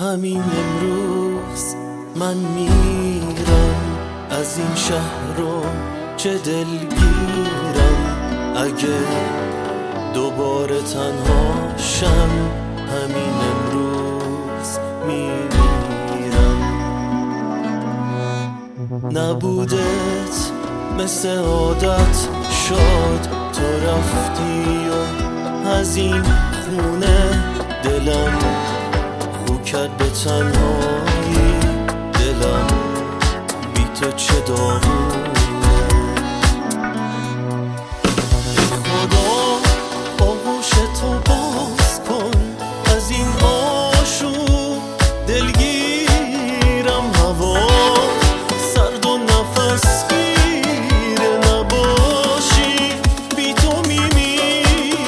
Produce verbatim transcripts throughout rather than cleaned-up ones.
همین امروز من میرم از این شهر و چه دلگیرم. اگه دوباره تنها شم همین امروز میمیرم. نبودت مثل عادت شد، تو رفتی و از این خونه دلم خو کرد به تنهایی. دلم بی تو چه داغونه. ای خدا آغوش تو باز کن، از این آشوب دلگیرم. هوا سرد و نفس گیره، نباشی بی تو میمیرم.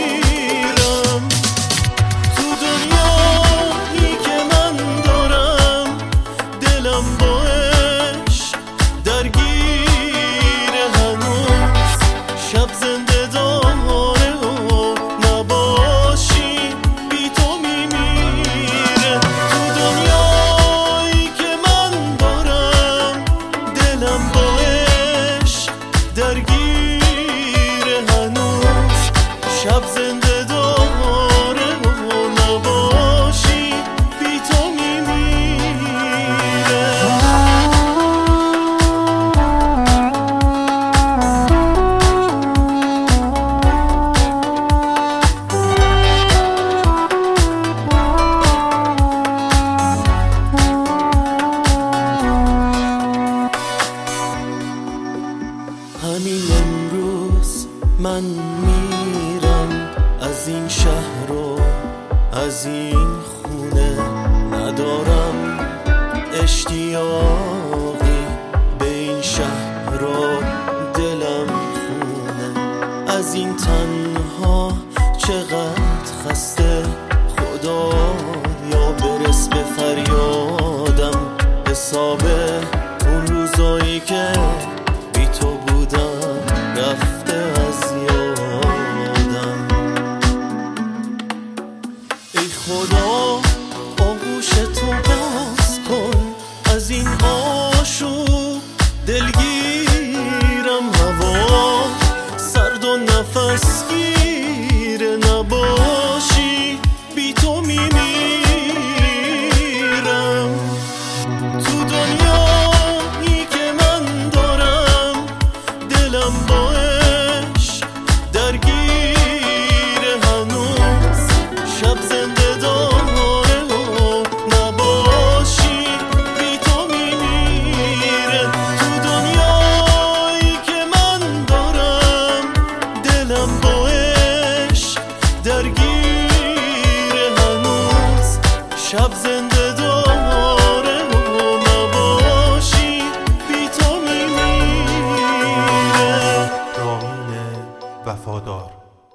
تو دنیایی که من دارم دلم با عشق درگیره. هنوز شب زنده داره و نباشی بی تو میمیره. تو دنیایی که من دارم دلم با عشق درگیره. هنوز شب زنده داره و نباشی بی تو میمیره. همین امروز من میرم از این شهر و از این خونه. ندارم اشتیاقی به این شهر و دلم خونه. از این تنها چقدر خسته، خدا یا برس به فریادم. حساب اون روزایی که بی تو بودم رفته از یادم. ای خدا آغوش تو باز کن، از این آشوب دلگیرم. هوا سرد و نفس گیره، نباشی بی تو میمیرم. تو دنیایی که من دارم دلم با عشق درگیره. هنوز شب زنده داره و نباشی بی تو میمیره. تو دنیایی که من دارم دلم با عشق درگیره. هنوز شب زنده